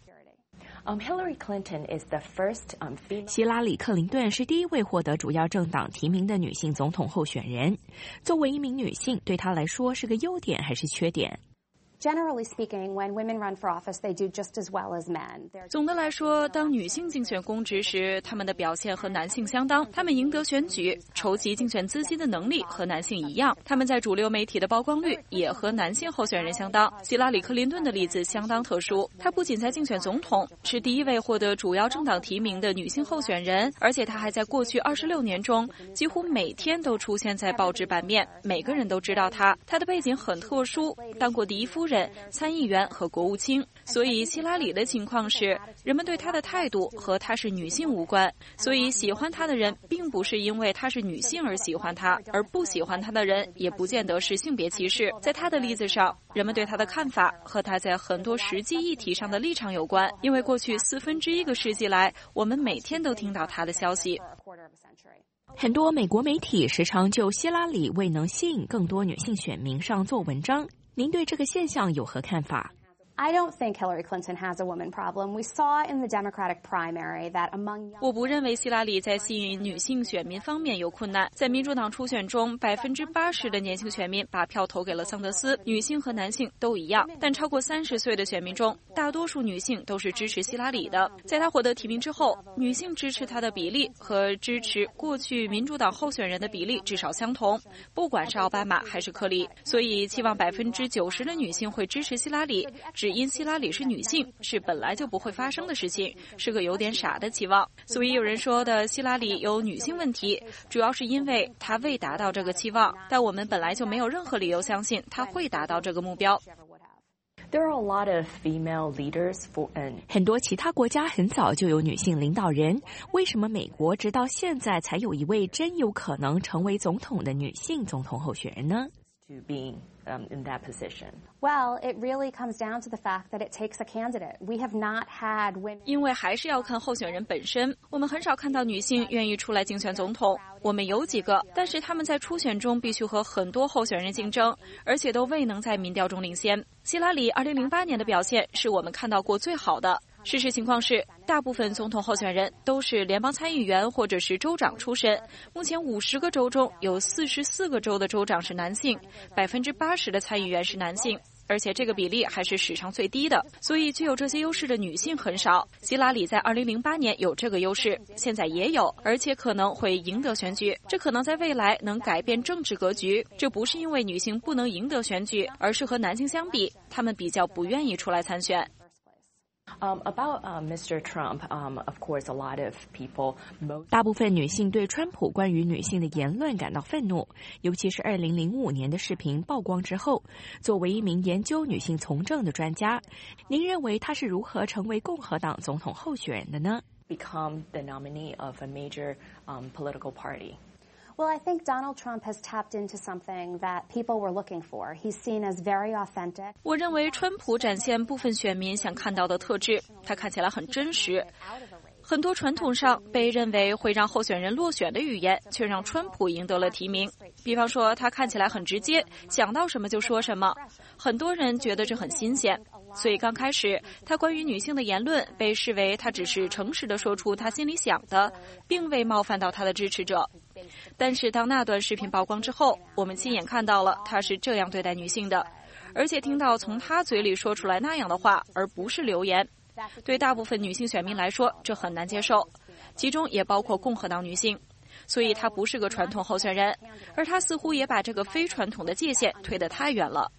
希拉里·克林顿是第一位获得主要政党提名的女性总统候选人。作为一名女性，对她来说是个优点还是缺点？
Generally speaking, when women run for office, they do just as well as men.
总的来说，当女性竞选公职时，她们的表现和男性相当。她们赢得选举、筹集竞选资金的能力和男性一样。她们在主流媒体的曝光率也和男性候选人相当。希拉里·克林顿的例子相当特殊，她不仅在竞选总统，是第一位获得主要政党提名的女性候选人，而且她还在过去二十六年中几乎每天都出现在报纸版面，每个人都知道她。她的背景很特殊，当过第一夫人。参议员和国务卿，所以希拉里的情况是，人们对她的态度和她是女性无关，所以喜欢她的人并不是因为她是女性而喜欢她，而不喜欢她的人也不见得是性别歧视。在她的例子上，人们对她的看法和她在很多实际议题上的立场有关，因为过去四分之一个世纪来，我们每天都听到她的消息。
很多美国媒体时常就希拉里未能吸引更多女性选民上做文章。您对这个现象有何看法？
I don't think Hillary Clinton has a woman problem. We saw in the Democratic primary that among young...
我不认为希拉里在吸引女性选民方面有困难。在民主党初选中，百分之八十的年轻选民把票投给了桑德斯，女性和男性都一样。但超过三十岁的选民中，大多数女性都是支持希拉里的。在她获得提名之后，女性支持她的比例和支持过去民主党候选人的比例至少相同，不管是奥巴马还是克里。所以期望百分之九十的女性会支持希拉里，只因希拉里是女性，是本来就不会发生的事情，是个有点傻的期望。所以有人说的希拉里有女性问题，主要是因为她未达到这个期望，但我们本来就没有任何理由相信她会达到这个目标。
There are a lot of female leaders for, 很多其他国家很早就有女性领导人，为什么美国直到现在才有一位真有可能成为总统的女性总统候选人呢？
To being um, in that position. Well, it really comes down to the fact that it takes a candidate. We have not had women.
因为还是要看候选人本身，我们很少看到女性愿意出来竞选总统。我们有几个，但是他们在初选中必须和很多候选人竞争，而且都未能在民调中领先。希拉里二零零八年的表现是我们看到过最好的。事实情况是，大部分总统候选人都是联邦参议员或者是州长出身。目前五十个州中有四十四个州的州长是男性，百分之八十的参议员是男性，而且这个比例还是史上最低的。所以具有这些优势的女性很少。希拉里在二零零八年有这个优势，现在也有，而且可能会赢得选举。这可能在未来能改变政治格局。这不是因为女性不能赢得选举，而是和男性相比，她们比较不愿意出来参选。
Um, about uh, Mister Trump, um, of course, a lot of people. Most... 大部分女性对川普关于女性的言论感到愤怒，尤其是二零零五年的视频曝光之后。作为一名研究女性从政的专家，您认为她是如何成为共和党总统候选人的呢？
Become the nominee of a major um, political party. Well, I think Donald Trump has tapped into something that people were looking for. He's seen as very authentic.
我认为川普展现部分选民想看到的特质，他看起来很真实。很多传统上被认为会让候选人落选的语言，却让川普赢得了提名。比方说，他看起来很直接，想到什么就说什么。很多人觉得这很新鲜，所以刚开始他关于女性的言论被视为他只是诚实地说出他心里想的，并未冒犯到他的支持者。但是当那段视频曝光之后，我们亲眼看到了他是这样对待女性的，而且听到从他嘴里说出来那样的话，而不是流言。对大部分女性选民来说，这很难接受，其中也包括共和党女性。所以他不是个传统候选人，而他似乎也把这个非传统的界限推得太远了。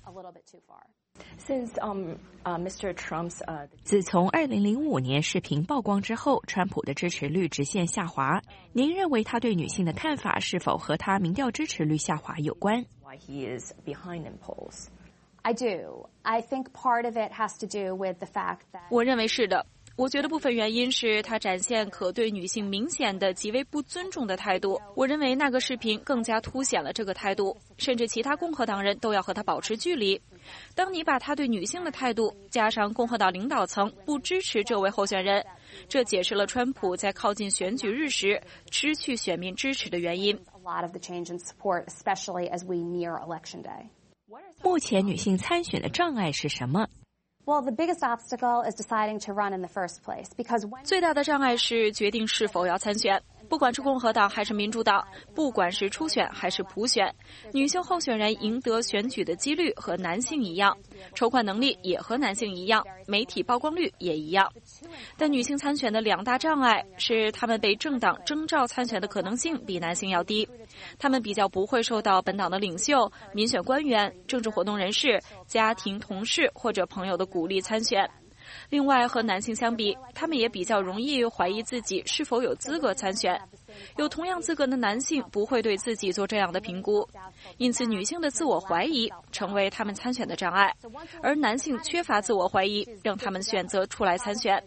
a little bit too far.
Since um, uh, Mister Trump's, uh, 自从二零零五年视频曝光之后，川普的支持率直线下滑。您认为他对女性的看法是否和他民调支持率下滑有关？
Why he is behind in polls? I do. I think part of it has to do with the fact that
我认为是的。我觉得部分原因是他展现可对女性明显的极为不尊重的态度。我认为那个视频更加凸显了这个态度，甚至其他共和党人都要和他保持距离。当你把他对女性的态度加上共和党领导层不支持这位候选人，这解释了川普在靠近选举日时失去选民支持的原因。
A lot of the change in support, especially as we near election day.
目前女性参选的障碍是什么？
Well, the biggest obstacle is deciding to run in the first place, because when
最大的障碍是决定是否要参选。不管是共和党还是民主党，不管是初选还是普选，女性候选人赢得选举的几率和男性一样，筹款能力也和男性一样，媒体曝光率也一样。但女性参选的两大障碍是，她们被政党征召参选的可能性比男性要低，她们比较不会受到本党的领袖、民选官员、政治活动人士、家庭同事或者朋友的鼓励参选。另外，和男性相比，他们也比较容易怀疑自己是否有资格参选。有同样资格的男性不会对自己做这样的评估，因此女性的自我怀疑成为他们参选的障碍，而男性缺乏自我怀疑，让他们选择出来参选。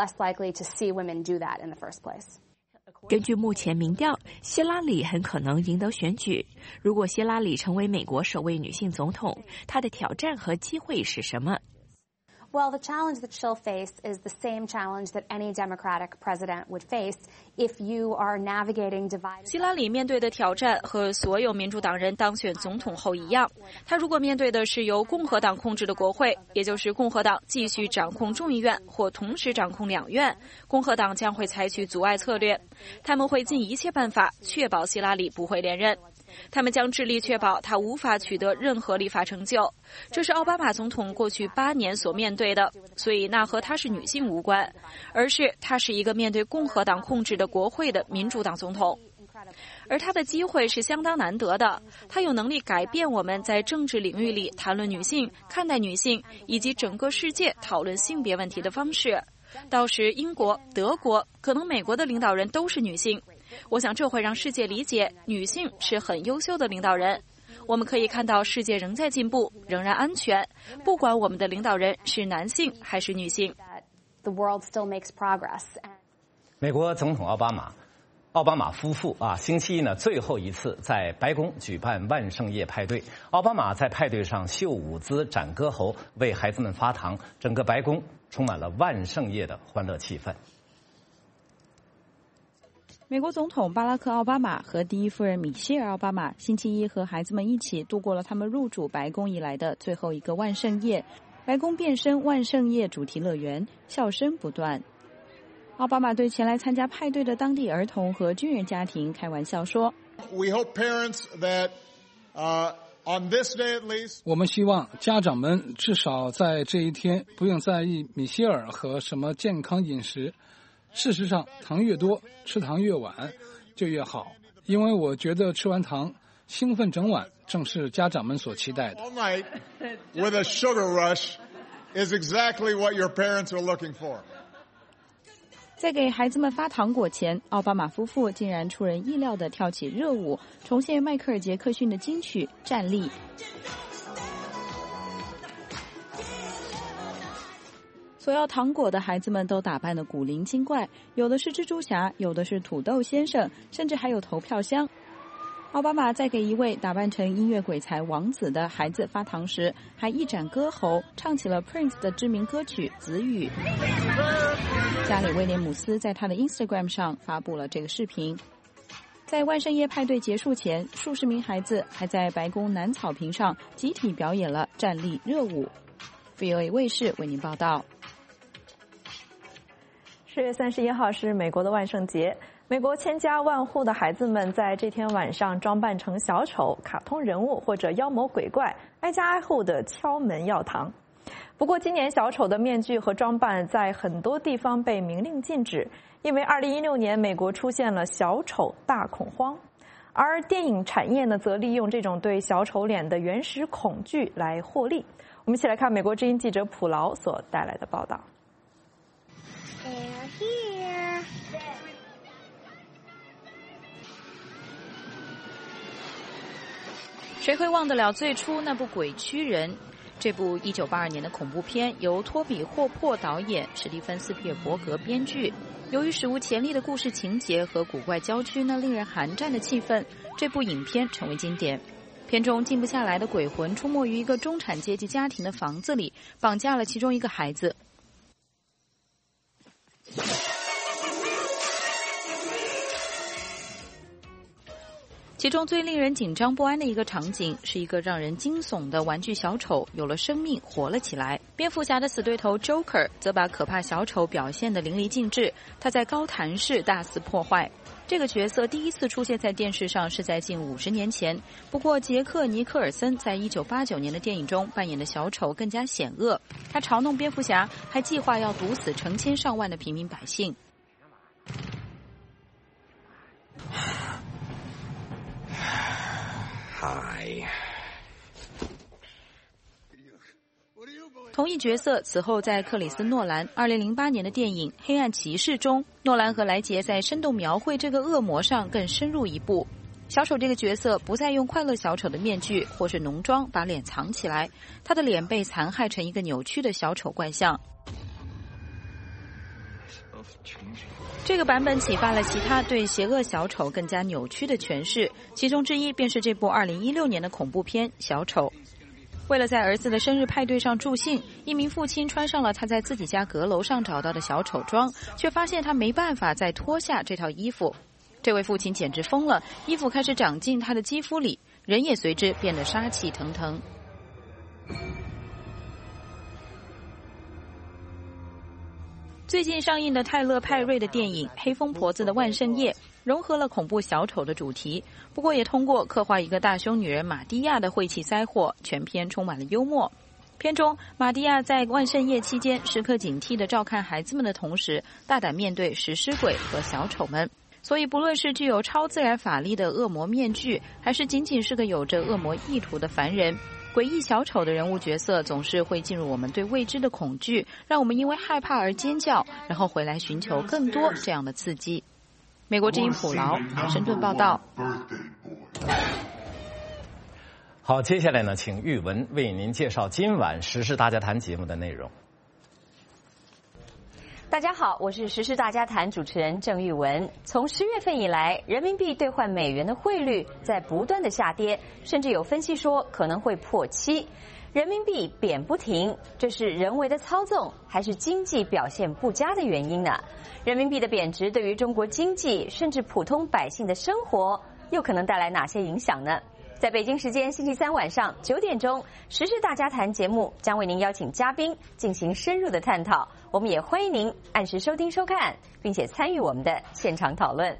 根据目前民调，希拉里很可能赢得选举。如果希拉里成为美国首位女性总统，她的挑战和机会是什么
？Well, the challenge that she'll face is the same challenge that any Democratic president would face if you are navigating divided.
希拉里面对的挑战和所有民主党人当选总统后一样，他如果面对的是由共和党控制的国会，也就是共和党继续掌控众议院或同时掌控两院，共和党将会采取阻碍策略，他们会尽一切办法确保希拉里不会连任。他们将致力确保他无法取得任何立法成就，这是奥巴马总统过去八年所面对的，所以那和他是女性无关，而是他是一个面对共和党控制的国会的民主党总统。而他的机会是相当难得的，他有能力改变我们在政治领域里谈论女性、看待女性以及整个世界讨论性别问题的方式。到时英国、德国，可能美国的领导人都是女性。我想这会让世界理解女性是很优秀的领导人。我们可以看到世界仍在进步，仍然安全，不管我们的领导人是男性还是女性。
The world still makes progress.
美国总统奥巴马，奥巴马夫妇啊，星期一呢最后一次在白宫举办万圣夜派对。奥巴马在派对上秀舞姿、展歌喉，为孩子们发糖，整个白宫充满了万圣夜的欢乐气氛。
美国总统巴拉克·奥巴马和第一夫人米歇尔·奥巴马星期一和孩子们一起度过了他们入主白宫以来的最后一个万圣夜。白宫变身万圣夜主题乐园，笑声不断。奥巴马对前来参加派对的当地儿童和军人家庭开玩笑说
We hope parents that, uh, on this day at least,
我们希望家长们至少在这一天不用在意米歇尔和什么健康饮食。事实上，糖越多，吃糖越晚就越好，因为我觉得吃完糖兴奋整晚，正是家长们所期待的。
all night with a sugar rush is exactly what your parents are looking for.
在给孩子们发糖果前，奥巴马夫妇竟然出人意料地跳起热舞，重现迈克尔·杰克逊的金曲《站立》。索要糖果的孩子们都打扮得古灵精怪，有的是蜘蛛侠，有的是土豆先生，甚至还有投票箱。奥巴马在给一位打扮成音乐鬼才王子的孩子发糖时，还一展歌喉，唱起了 Prince 的知名歌曲《子语》。加里·威廉姆斯在他的 Instagram 上发布了这个视频。在万圣夜派对结束前，数十名孩子还在白宫南草坪上集体表演了站立热舞。V O A 卫视为您报道。
十月三十一号是美国的万圣节，美国千家万户的孩子们在这天晚上装扮成小丑、卡通人物或者妖魔鬼怪，挨家挨户的敲门要糖。不过，今年小丑的面具和装扮在很多地方被明令禁止，因为二零一六年美国出现了小丑大恐慌。 而电影产业呢，则利用这种对小丑脸的原始恐惧来获利。我们一起来看美国之音记者普劳所带来的报道。
谁会忘得了最初那部《鬼驱人》？这部一九八二年的恐怖片由托比·霍珀导演，史蒂芬·斯皮尔伯格编剧。由于史无前例的故事情节和古怪郊区那令人寒战的气氛，这部影片成为经典。片中静不下来的鬼魂出没于一个中产阶级家庭的房子里，绑架了其中一个孩子。其中最令人紧张不安的一个场景，是一个让人惊悚的玩具小丑有了生命，活了起来。蝙蝠侠的死对头 Joker 则把可怕小丑表现得淋漓尽致，他在高谈式大肆破坏。这个角色第一次出现在电视上是在近五十年前，不过杰克·尼克尔森在一九八九年的电影中扮演的小丑更加险恶，他嘲弄蝙蝠侠，还计划要毒死成千上万的平民百姓。
嗨，
同一角色此后在克里斯·诺兰二零零八年的电影《黑暗骑士》中，诺兰和莱杰在生动描绘这个恶魔上更深入一步。小丑这个角色不再用快乐小丑的面具或是浓妆把脸藏起来，他的脸被残害成一个扭曲的小丑怪象。这个版本启发了其他对邪恶小丑更加扭曲的诠释，其中之一便是这部二零一六年的恐怖片《小丑》。为了在儿子的生日派对上助兴，一名父亲穿上了他在自己家阁楼上找到的小丑装，却发现他没办法再脱下这套衣服。这位父亲简直疯了，衣服开始长进他的肌肤里，人也随之变得杀气腾腾。最近上映的泰勒·派瑞的电影《黑疯婆子的万圣夜》融合了恐怖小丑的主题，不过也通过刻画一个大胸女人玛蒂亚的晦气灾祸，全片充满了幽默。片中，玛蒂亚在万圣夜期间时刻警惕地照看孩子们的同时，大胆面对食尸鬼和小丑们。所以不论是具有超自然法力的恶魔面具，还是仅仅是个有着恶魔意图的凡人，诡异小丑的人物角色总是会进入我们对未知的恐惧，让我们因为害怕而尖叫，然后回来寻求更多这样的刺激。美国之音普劳华盛顿报道。
好，接下来呢，请玉文为您介绍今晚时事大家谈节目的内容。
大家好，我是时事大家谈主持人郑玉文。从十月份以来，人民币兑换美元的汇率在不断的下跌，甚至有分析说可能会破七。人民币贬不停，这是人为的操纵，还是经济表现不佳的原因呢？人民币的贬值对于中国经济甚至普通百姓的生活，又可能带来哪些影响呢？在北京时间星期三晚上九点钟，时事大家谈节目将为您邀请嘉宾进行深入的探讨。我们也欢迎您按时收听收看，并且参与我们的现场讨论。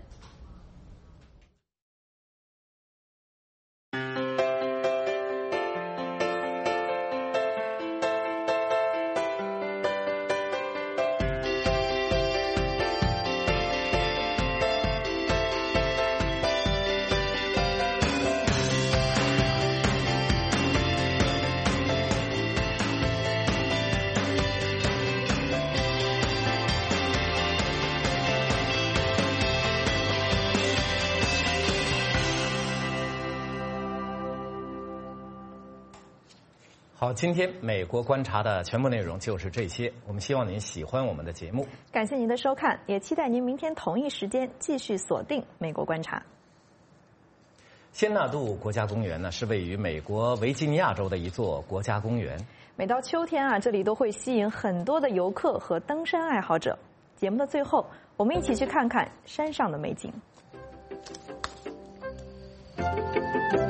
好，今天美国观察的全部内容就是这些。我们希望您喜欢我们的节目，
感谢您的收看，也期待您明天同一时间继续锁定美国观察。
仙纳度国家公园呢，是位于美国维吉尼亚州的一座国家公园。
每到秋天啊，这里都会吸引很多的游客和登山爱好者。节目的最后，我们一起去看看山上的美景。